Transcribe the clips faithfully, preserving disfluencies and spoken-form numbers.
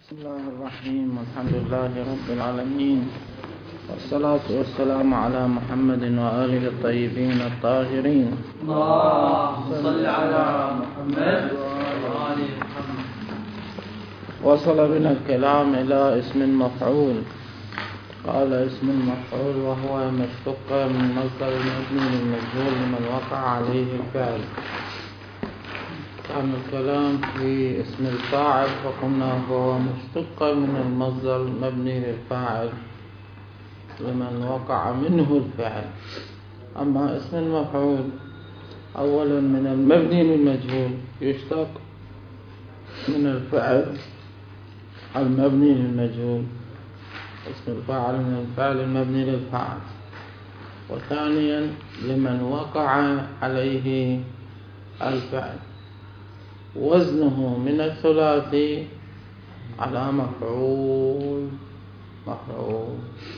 بسم الله الرحيم والحمد لله رب العالمين والصلاة والسلام على محمد وآله الطيبين الطاهرين. اللهم صل على محمد وآل محمد. وصل بنا الكلام إلى اسم المفعول. قال اسم المفعول وهو ما اشتق من مصدر مبني للمجهول لمن وقع عليه الفعل. كان الكلام في اسم الفاعل فقلنا هو مشتق من المصدر المبني للفاعل لمن وقع منه الفعل. أما اسم المفعول أولا من المبني للمجهول يشتق من الفعل المبني للمجهول، اسم الفاعل من الفعل المبني للفاعل. وثانيا لمن وقع عليه الفعل، وزنه من الثلاثي على مفعول مفعول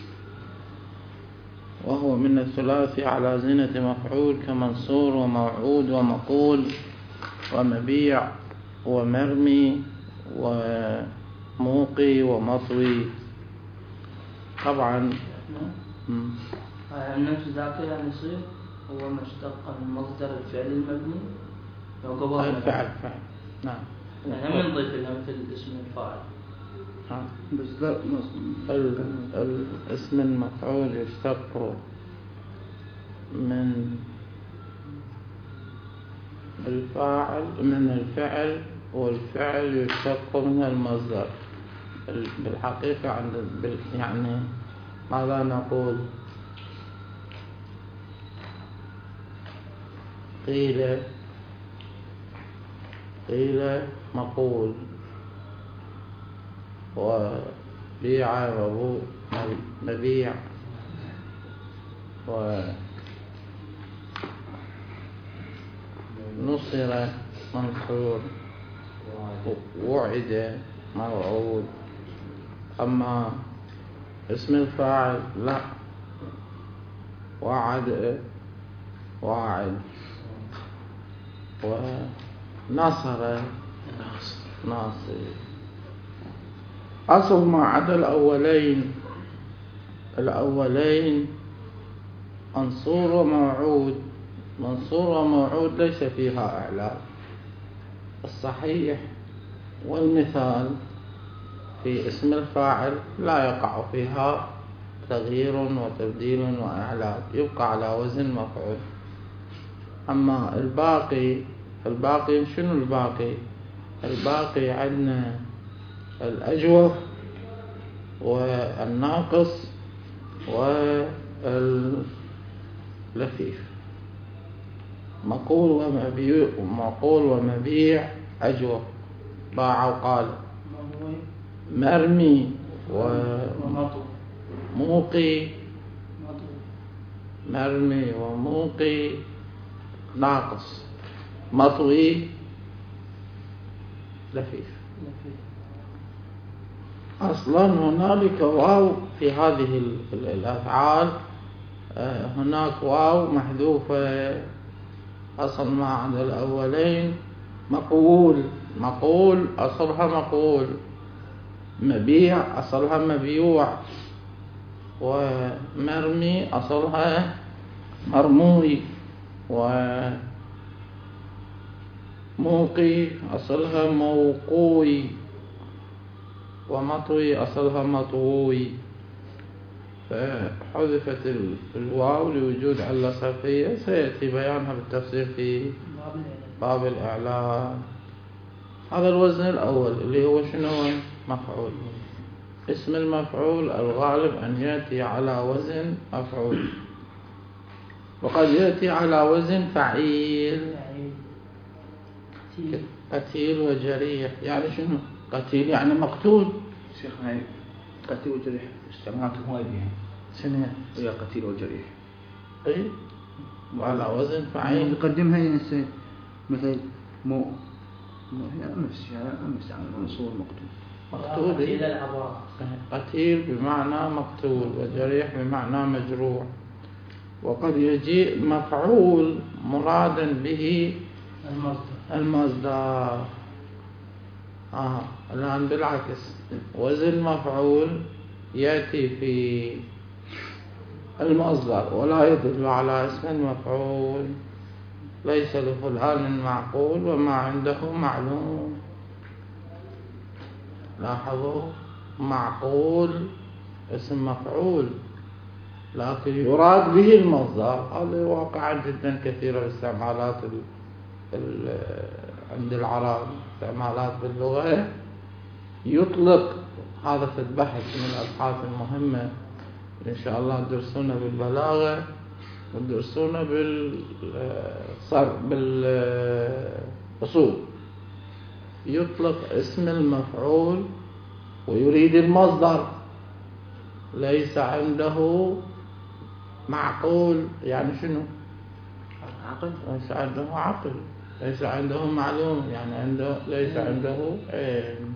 وهو من الثلاثي على زنة مفعول كمنصور وموعود ومقول ومبيع ومرمي وموقي ومطوي. طبعا النفس ذاته يعني يصير هو ما اشتق من مصدر الفعل المبني الفعل فعل نعم، يعني من نضيف لها مثل اسم الفاعل. نعم. بس لا الاسم المفعول يشتق من الفاعل من الفعل، والفعل يشتق من المصدر. بالحقيقة عند يعني ماذا نقول؟ قيل قيل مقول، وبيع مبيع، ونصر منصور، وعد موعود. أما اسم الفاعل لا، وعد واعد، ونصر ناصر. أصل ما عدا الأولين الأولين منصور وموعود. منصور وموعود ليس فيها إعلال. الصحيح والمثال في اسم الفاعل لا يقع فيها تغيير وتبديل وإعلال، يبقى على وزن مفعول. أما الباقي الباقي شنو الباقي؟ الباقي عندنا الأجوف والناقص واللفيف. مقول ومبيع مقول ومبيع أجوف باع وقال. مرمي وموقي مرمي وموقي ناقص. مطوي لفيف. أصلا هنالك واو في هذه الأفعال، هناك واو محذوفة. أصل ما عند الأولين مقول مقول أصلها مقول، مبيع أصلها مبيوع، ومرمي أصلها مرموي، وموقي أصلها موقوي، ومطوي أصلها مطوي. فحذفت الواو لوجود علة صرفية سيأتي بيانها بالتفصيل في باب الإعلان. هذا الوزن الأول اللي هو شنو؟ مفعول. اسم المفعول الغالب أن يأتي على وزن مفعول، وقد يأتي على وزن فعيل. قتيل وجريح يعني شنو؟ قتيل يعني مقتول. شيخ هاي قتيل وجريح استعمالاتهم هواي بيها. شنو ويا قتيل وجريح؟ اي وعلى وزن فعيل. نقدمها ينسى مثل مو هي نفس يعني نفس عن منصور مقتول. مقتول قتيل بمعنى مقتول، وجريح بمعنى مجروح. وقد يجيء مفعول مرادا به المصدر. المصدر آه الآن بالعكس، وزن مفعول يأتي في المصدر ولا يدل على اسم المفعول. ليس لفلان معقول وما عنده معلوم. لاحظوا، معقول اسم مفعول لكن يراد به المصدر. هذا واقعا جدا كثيرة باستعمالات ال ال عند العرب، استعمالات باللغة يطلق. هذا في البحث من الأبحاث المهمة إن شاء الله تدرسونه بالبلاغة وتدرسونه بالصرف بالأصول. يطلق اسم المفعول ويريد المصدر. ليس عنده معقول، يعني شنو؟ عقل. ليس عنده عقل، ليس عنده معلوم، يعني عنده ليس عنده علم.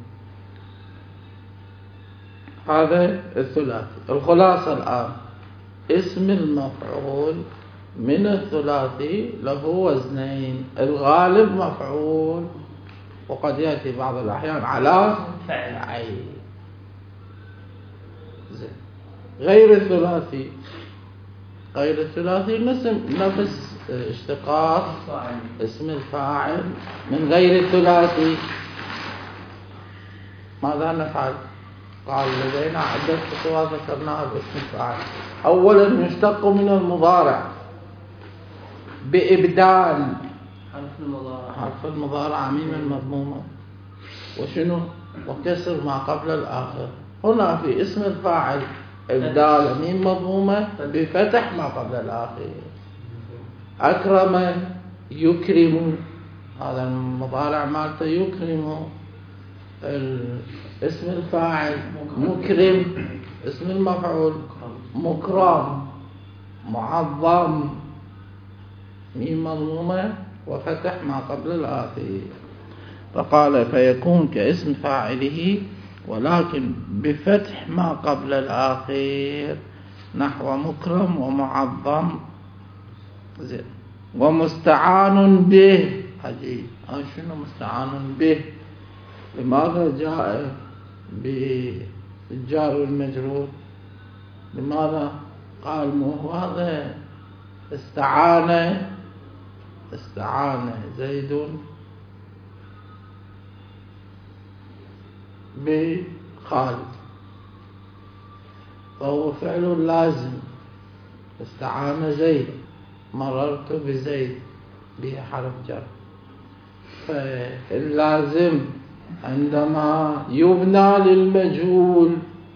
هذا الثلاثي. الخلاصة الآن، اسم المفعول من الثلاثي له وزنين. الغالب مفعول، وقد يأتي بعض الأحيان على فاعل. غير الثلاثي، غير الثلاثي نفس اشتقاق اسم الفاعل من غير الثلاثي. ماذا نفعل؟ قال لدينا عدة خطوات ذكرناها باسم الفاعل. أولا يشتق من المضارع بإبدال حرف المضارع حرف المضارع ميما مضموما وشنو وكسر ما قبل الآخر. هنا في اسم الفاعل إبدال ميم مضمومة بفتح ما قبل الآخر. أكرم يكرم، هذا المضارع مالته يكرم. اسم الفاعل مكرم، اسم المفعول مكرم. معظم ميم مضمومة وفتح ما قبل الآخر. فقال فيكون كاسم فاعله ولكن بفتح ما قبل الآخر، نحو مكرم ومعظم. زين. ومستعان به. عجيب، شنو مستعان به؟ لماذا جاء بالجار والمجرور؟ لماذا قال مو هذا استعان استعان زيد بخالد، فهو فعل لازم. استعان زيد، مررت بزيد، به حرف جر. فاللازم عندما يبنى للمجهول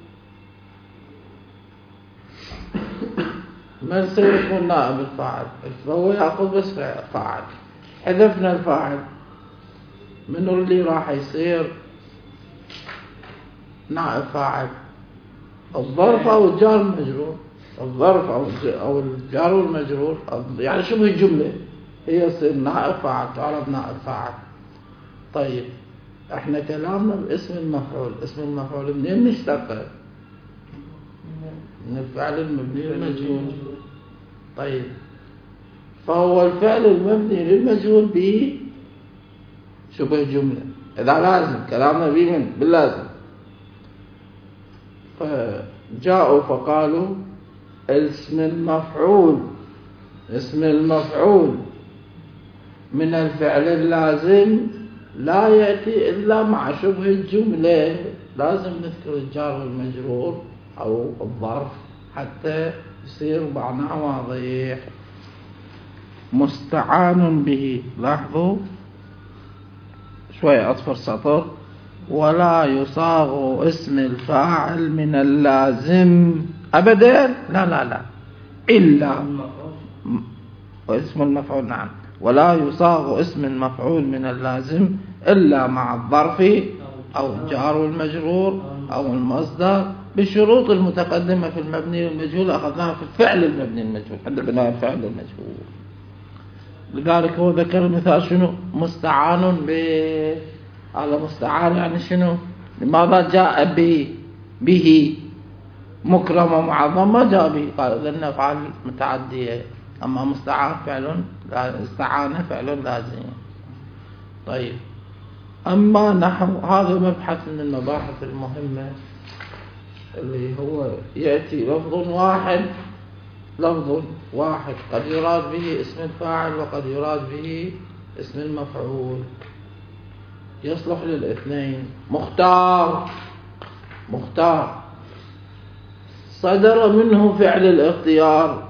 من سيكون نائب الفاعل؟ فهو يأخذ بس فاعل. حذفنا الفاعل، من اللي راح يصير نائب فاعل؟ الظرف أو الجار المجرور. الظرف أو الجار والمجرور يعني شبه الجملة هي يصير نائب فاعل، تعرف نائب فاعل. طيب احنا كلامنا باسم المفعول. اسم المفعول منين نشتقه؟ من الفعل المبني للمجهول. طيب فهو الفعل المبني للمجهول به شبه جملة. إذا لازم كلامنا به من باللازم. فجاءوا فقالوا اسم المفعول اسم المفعول من الفعل اللازم لا يأتي إلا مع شبه الجملة. لازم نذكر الجار والمجرور أو الظرف حتى يصير معناه واضح. مستعان به. لاحظوا شوية أطفر سطر. ولا يصاغ اسم الفاعل من اللازم أبدا. لا لا لا إلا واسم المفعول. نعم. ولا يصاغ اسم المفعول من اللازم إلا مع الظرف أو الجار والمجرور أو المصدر بالشروط المتقدمة في المبني للمجهول. أخذناها في الفعل المبني للمجهول عند بناء الفعل المجهول. لذلك هو ذكر مثال شنو؟ مستعان به. هذا مستعان يعني شنو؟ لماذا جاء به به مكرم ومعظم؟ ما جاء به. قال إذن أفعال متعدية. أما مستعان فعل استعان فعل لازم. طيب أما نحو هذا مبحث من المباحث المهمة اللي هو يأتي لفظ واحد لفظ واحد قد يراد به اسم الفاعل وقد يراد به اسم المفعول، يصلح للاثنين. مختار مختار صدر منه فعل الاختيار.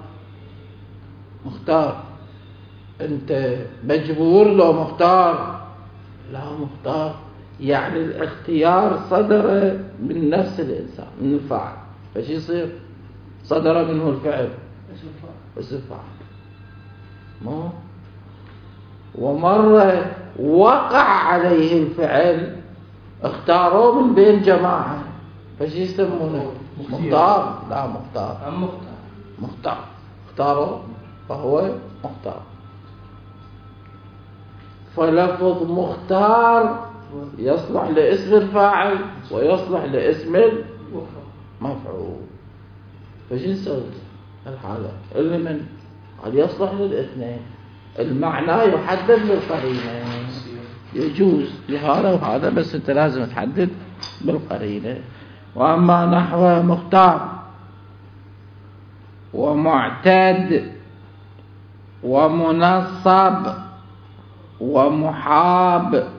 مختار أنت مجبور لو مختار؟ لا، مختار يعني الاختيار صدر من نفس الإنسان، من الفاعل، فش يصير؟ صدر منه الفعل اسم الفاعل. مو ومرة وقع عليه الفعل اختاروه من بين جماعة، فش يسمونه؟ مختار. لا، مختار أم مختار مختار اختاروه فهو مختار. فلفظ مختار يصلح لاسم الفاعل ويصلح لاسم المفعول. فش نسوي الحالة اللي من قد يصلح للاثنين؟ المعنى يحدد بالقرينة، يجوز لهذا وهذا، بس انت لازم تحدد بالقرينة. وأما نحو مختار ومعتاد ومنصب ومحاب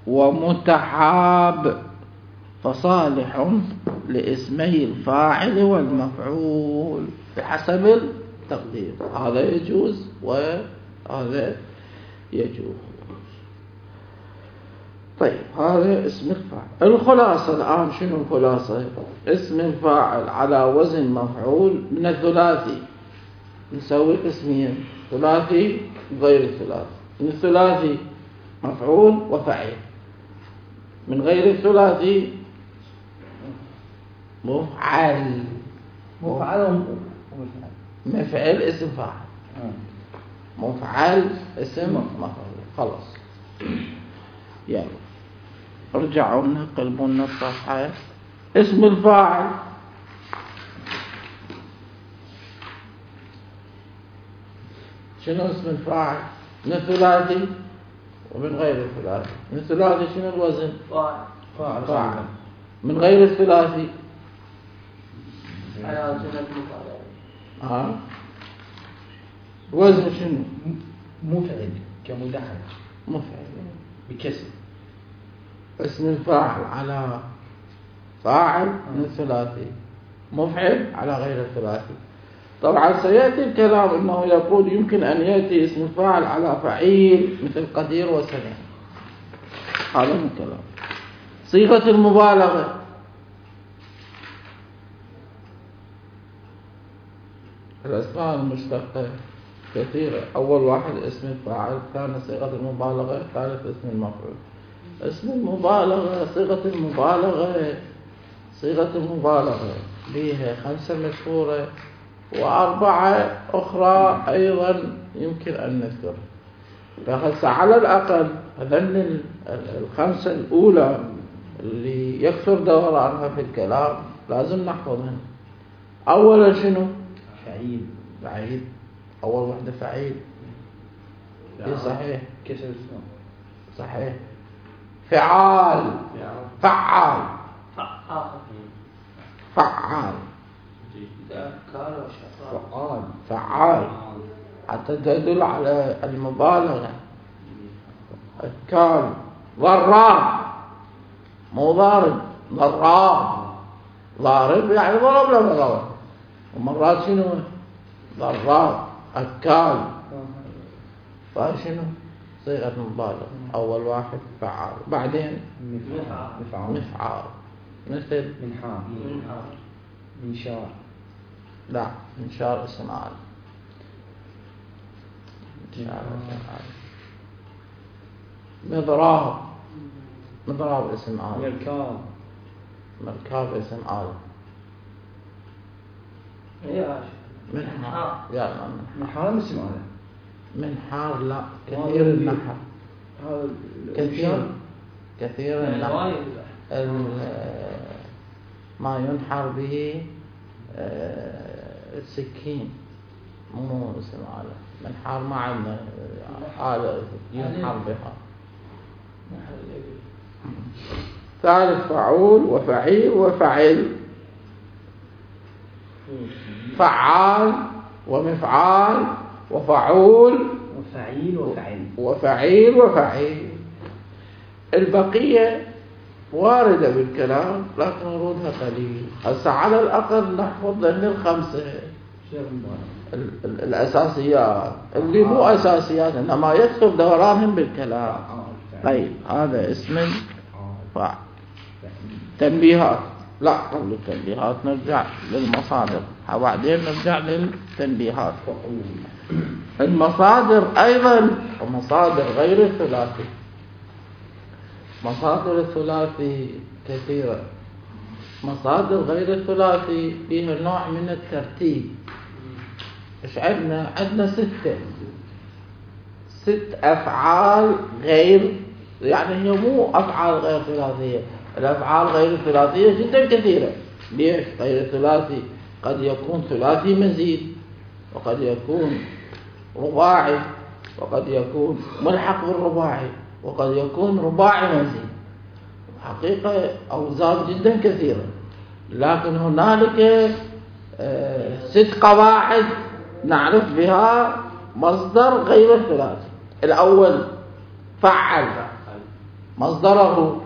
ومتحاب فصالح لاسمي الفاعل والمفعول بحسب التقدير. هذا يجوز وهذا يجوز. طيب، هذا اسم الفاعل. الخلاصة الآن شنو الخلاصة؟ اسم الفاعل على وزن مفعول من الثلاثي نسوي قسمين، ثلاثي وغير الثلاثي. من الثلاثي مفعول وفعيل، من غير الثلاثي مفعل. مفعل مفعل اسم فاعل، مفعل اسم مفعول. خلاص، يلا ارجعوا نقلبوا لنا الصفحة. اسم الفاعل شنو اسم الفاعل؟ من الثلاثي ومن غير الثلاثي. من الثلاثي شنو الوزن؟ فاعل. فاعل. من غير الثلاثي على وزن المفعول. ها وزن شنو؟ مفعل كمدحر مفعل بكسر. اسم الفاعل على فاعل من الثلاثي، مفعل على غير الثلاثي. طبعا سيأتي الكلام أنه يقول يمكن أن يأتي اسم الفاعل على فعيل مثل قدير وسميع. هذا من كلام. صيغة المبالغة الأسماء المشتقة كثيرة. أول واحد اسم الفاعل، ثاني صيغة المبالغة، ثالث اسم المفعول. اسم المبالغة، صيغة المبالغة صيغة المبالغة بها خمسة مشهورة وأربعة أخرى أيضا يمكن أن نذكر. فهسه على الأقل هذن الخمسة الأولى اللي يكثر دورانها في الكلام لازم نحفظهن. أولا شنو؟ فعيل. فعيل، أول وحدة فعيل. إيه صحيح، كسر السين. صحيح. فعال، فعال، فعال، فعال، فعال حتى تدل على المبالغة. أكال. ضراب، مو ضارب، ضراب. ضارب يعني ضرب لا ضرب. ومرات شنو؟ ضراب. أكال. فشنو؟ صيغة مبالغة. أول واحد فعال، بعدين مفعال. مفعال مثل منحار. منشار. لا، منشار اسم عال. منشار اسم عال. مضراب، مضراب اسم عال. مركاب. مركاب اسم عال. منحار. يا منحار اسم عال. منحار لا، كثير النحر. هذا كثير كثير النحر. ما ينحر به السكين مو اسم عالم. منحار ما عندنا حالة ينحر بها. ثالث فعول وفعيل وفعل. فعال ومفعال وفعول وفعيل وفعل وفعيل وفعيل. البقية واردة بالكلام لكن ورودها قليل. هسه على الأقل نحفظ لنا الخمسة الأساسيات اللي مو أساسيات إنما يدخل دورانهم بالكلام. طيب هذا اسم فاعل. تنبيهات. لا قبل التنبيهات نرجع للمصادر وبعدين نرجع للتنبيهات. المصادر أيضا مصادر غير الثلاثي. مصادر الثلاثي كثيرة. مصادر غير الثلاثي فيها نوع من الترتيب. إيش عندنا؟ عندنا ستة ست أفعال غير، يعني هي مو أفعال غير ثلاثية. الأفعال غير الثلاثية جدا كثيرة. ليش؟ غير الثلاثي قد يكون ثلاثي مزيد، وقد يكون رباعي، وقد يكون ملحق بالرباعي، وقد يكون رباعي مزيد. حقيقة أوزان جدا كثيرة، لكن هنالك ست قواعد نعرف بها مصدر غير الثلاثي. الأول فعل، مصدره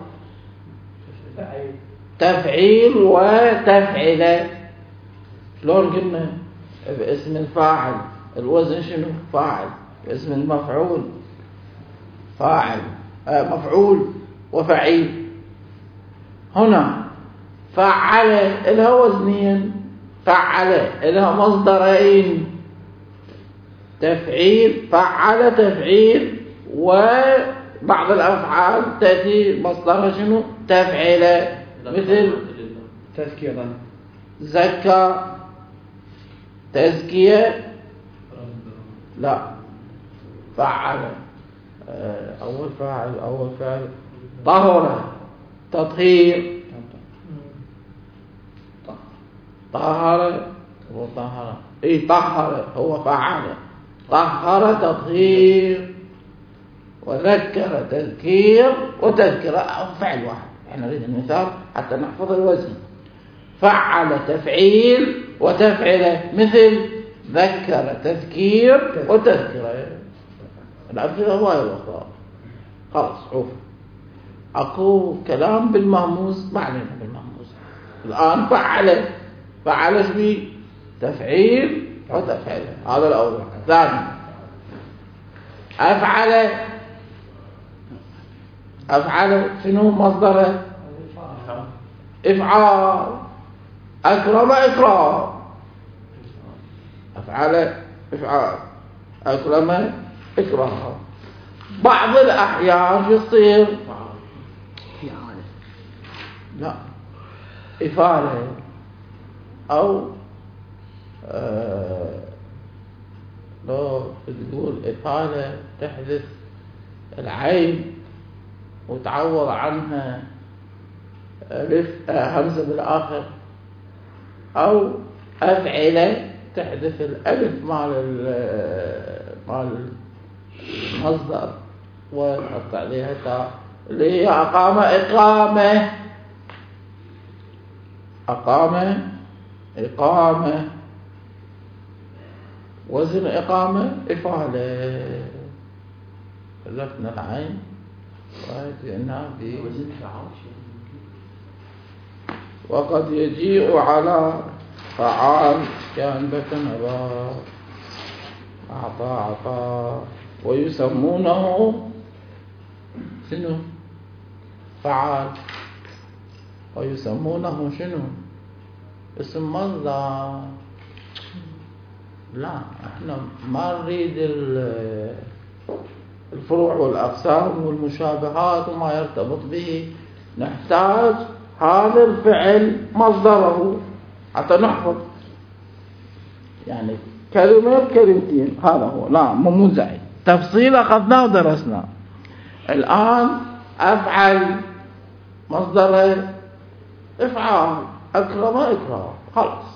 تفعيل وتفعيل. شلون قلنا؟ باسم الفاعل الوزن شنو؟ فاعل. باسم المفعول فاعل آه مفعول وفعيل. هنا فعل لها وزنين، فعل لها مصدرين، تفعيل فعل تفعيل، وبعض الأفعال تأتي مصدرها شنو؟ تفعيل، مثل تذكيرا زكى، تزكية، لا فعل أول فاعل أول فعل. طهر تطهير، طهر هو طهر إيه طهر هو فعل. طهر تطهير، وذكر تذكير، وتذكر فعل واحد. احنا نريد المثال حتى نحفظ الوزن. فعل تفعيل وتفعل، مثل ذكر تذكير وتذكر. الأمثلة هواية أخرى. خلاص شوف أكو كلام بالمهموز، ما علينا بالمهموز الآن. فعل فعل شبي تفعيل وتفعيل، هذا الأول. ثاني أفعل أفعل شنو مصدره؟ إفعال. أكرم إكرام، أفعل إفعال، أكرم إكرام. بعض الأحيان يصير لا إفعال أو آه لو تقول إفعال تحدث العين وتعوض عنها ألف همزة بالآخر، أو أفعل تحدث الألف مع مع المصدر وتحط عليها تاء، اللي هي أقام إقامة. أقام إقامة، وزن إقامة إفعالة. حذفنا العين وجئنا بوزن فعال. وقد يجيء على فعال كأنبت نبات، أعطى عطاء، ويسمونه شنو؟ فعال. ويسمونه شنو؟ اسم مصدر. لا احنا ما نريد الفروع والأقسام والمشابهات وما يرتبط به. نحتاج هذا الفعل مصدره حتى نحفظ، يعني كلمة بكلمتين. هذا هو، لا مو منزعج. تفصيل أخذناه ودرسناه. الآن أفعل مصدره إفعال، أكرم إكرام، خلاص.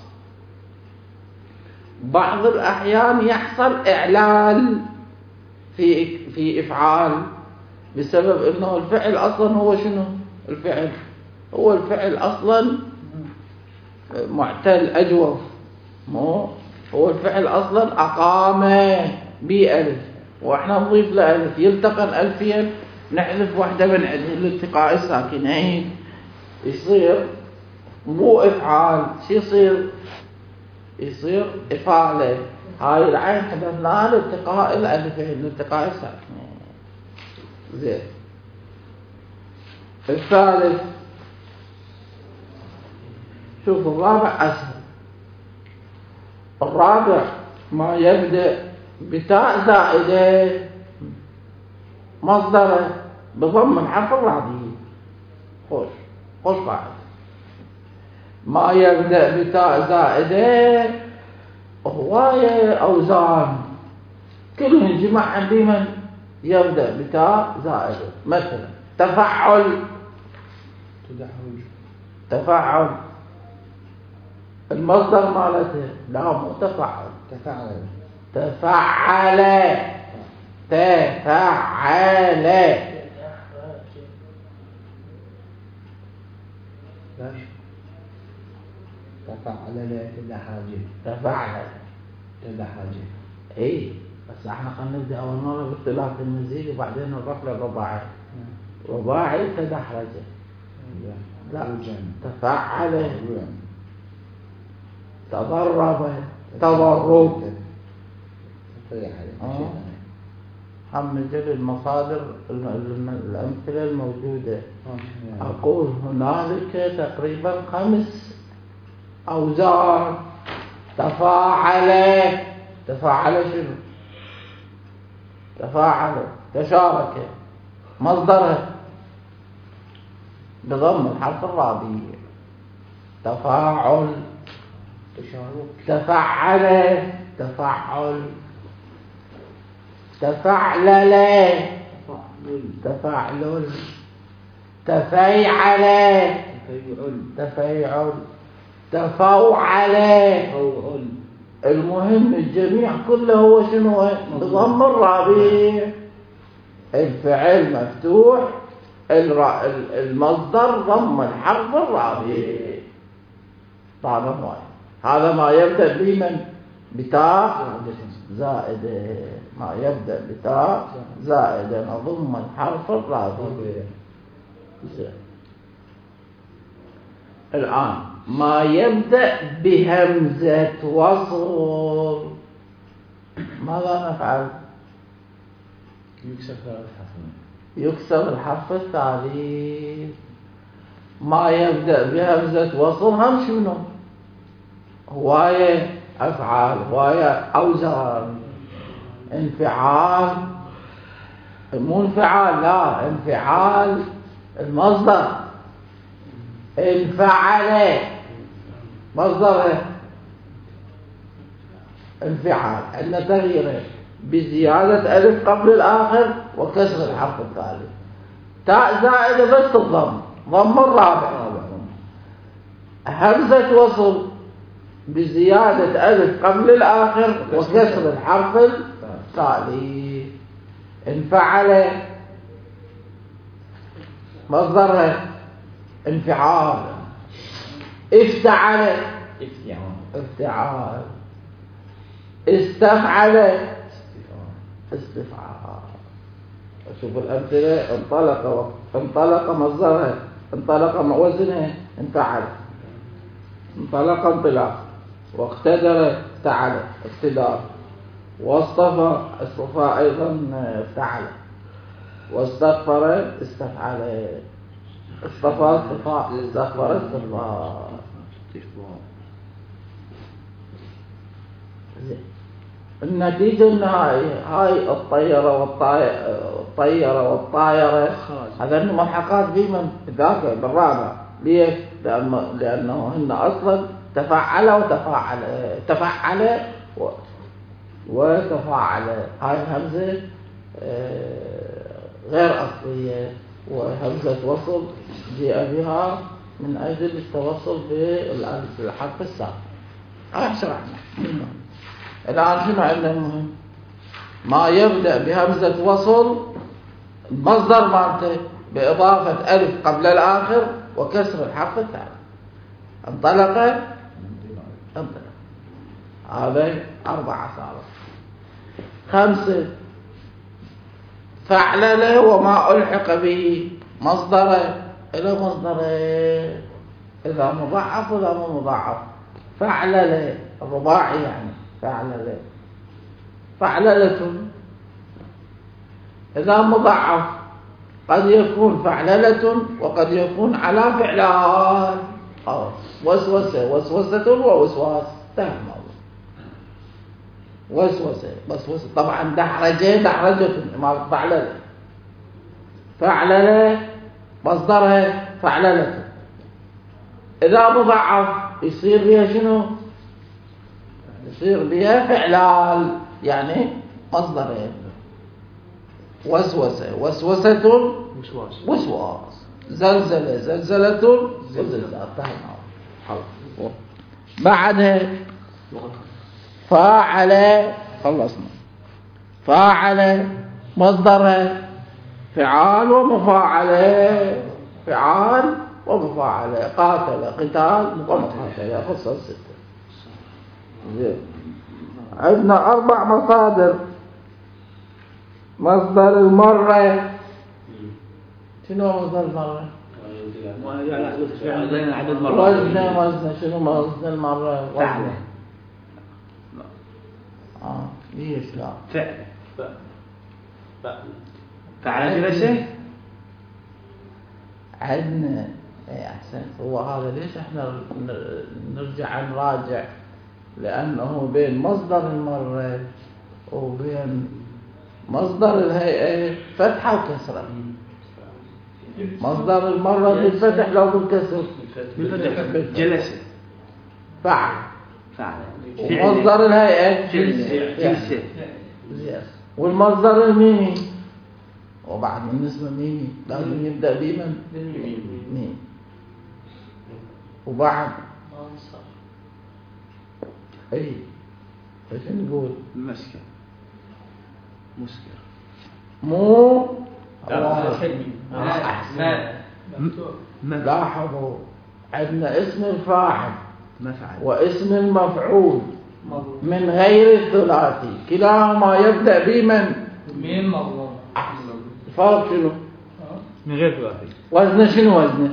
بعض الأحيان يحصل إعلال في في إفعال، بسبب انه الفعل اصلا هو شنو؟ الفعل هو الفعل اصلا معتل اجوف، مو هو الفعل اصلا اقام بألف، واحنا نضيف له ألف يلتقن ألفين نحذف واحدة من الالتقاء الساكنين يصير مو افعال، شو يصير؟ يصير افعاله. هاي العين حذفناها لالتقاء الالفين لالتقاء الساكنين. زين. الثالث شوف الرابع اسهل. الرابع ما يبدأ بتاء زائدة مصدره بضم الحرف الرابع. خوش خوش قاعد. ما يبدأ بتاء زائدة هواية أوزان كلهم جمع بمن يبدأ بتاء زائدة. مثلا تفعل، تفعل المصدر مالته لا مو تفعل، تفعل تفعل تفعل ليش؟ تفعل لا تدحاجه تفعل تدحاجه. اي بس احنا خلينا نبدا اول مره بالثلاث المزيد وبعدين نروح للرباعي. رباعي تدحرجه لا تفعل تضرب تضرب. هم جل المصادر الأمثلة الموجودة. أقول هنالك تقريبا خمس أوزان. تفاعل، تفاعل شنو؟ تفاعل تشارك مصدره بضم الحرف الرابع. تفاعل تفعل تفعل تفعلل تفعلل تفيعل تفيعل تفوعل. المهم الجميع كله هو شنو؟ بضم الرابع. الفعل مفتوح، المصدر ضم الحرف الرابع. طبعا هذا ما يبدأ بمن؟ بتاء زائدة. ما يبدأ بتاء زائدة نضم الحرف الرابع. الآن ما يبدأ بهمزة وصل ماذا نفعل؟ يكسر الحرف الثالث. ما يبدأ بهمزة وصل هم شنو؟ هواية أفعال، هواية أوزان. انفعال مو انفعال، لا انفعال المصدر. انفعل مصدره انفعال، أن تغييره بزيادة ألف قبل الآخر وكسر الحرف الثالث. تاء زائدة بس الضم، ضم الرابع. همزة وصل بزيادة ألف قبل الآخر وكسر الحرف الثالث. انفعل مصدره انفعال. افتعل افتعال. استفعل استفعال. شوف الأمثلة. انطلق انطلق مصدره، انطلق وزنه انفعل. انطلق انطلاق. واقتدر افتعل اقتدار. واصطفى اصطفى أيضا افتعل. واستغفر استفعل. اصطفى اصطفاء استغفر استغفار. النتيجة النهائية هاي الطيرة والطيرة والطائرة هذا ملحقات بمن؟ ذاك بالرابع. ليش؟ لأنه, لأنه هن أصلا تفعل وتفاعل تفعل وتفاعل. هاي الهمزة غير أصلية وهمزة وصل جاء بها من أجل التوصل بالحرف السابق. هاي شرحنا. الآن شنو عندنا المهم؟ ما يبدأ بهمزة وصل المصدر مالته بإضافة ألف قبل الآخر وكسر الحرف الثاني. انطلق انطلق. هذا أربعة صارت. خمسة فعلل وما ألحق به مصدره إلى مصدره إذا مضاعف وإذا مو مضاعف. فعلل الرباعي يعني فعلل فعللة إذا مضاعف قد يكون فعللة وقد يكون على فعلان. وسوسة وسوسة ووسواس انتهى الموضوع. وسوسة وسوسة طبعا دحرجة دحرجة ما فعللة. فعللة مصدرها فعللة إذا مضاعف يصير بها شنو؟ يصير بها فعلال يعني مصدرين. وسوسة وسوسة وسواس وسواس. زلزلة زلزلة زلزال. بعدها فاعل خلصنا. فاعل مصدرها فعال ومفاعل. فعال ومفاعل. قاتل قتال ومقاتل. خصوصا ستة. عندنا أربع مصادر. مصدر المرة شنو مصدر المرة؟ وزن وزن شنو وزن المرة؟ فعل. اه ليش لا؟ فعل فعل جلسة. عندنا اي احسن. هو هذا ليش احنا نرجع نراجع؟ لأنه بين مصدر المرة وبين مصدر الهيئة فتحة وكسرة. مصدر المرة بالفتح لو بالكسر بالفتح جلسة فعل. فعل. ومصدر الهيئة جلسة. والمصدر الميمي وبعد من اسمه ميمي لازم يبدأ بمن؟ ميم. وبعد اي ايش نقول؟ مسكر مسكر مو لاحظوا عندنا اسم الفاعل مفعل واسم المفعول من غير الثلاثي كلاهما يبدأ بمن؟ ميم مضموم. الفرق شنو؟ من غير ثلاثي. وزنه شنو وزنه؟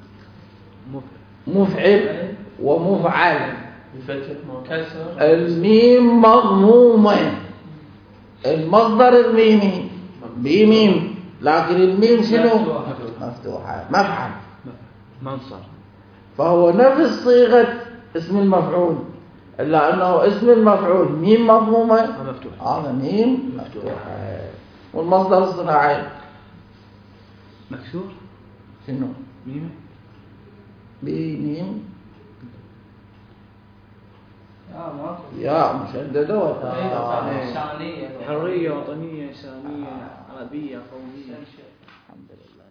مفعل ومفعل. بفتح وكسر. الميم مضمومة. المصدر الميمي بميم لكن الميم شنو؟ مفتوحة. مفعل منصر. فهو نفس صيغة اسم المفعول إلا أنه اسم المفعول ميم مضمومة هذا ميم مفتوحة. والمصدر الصناعي مكسور شنو؟ ميم بميم يا يا مشددة وثانية. حرية وطنية إنسانية عربية قومية. الحمد لله.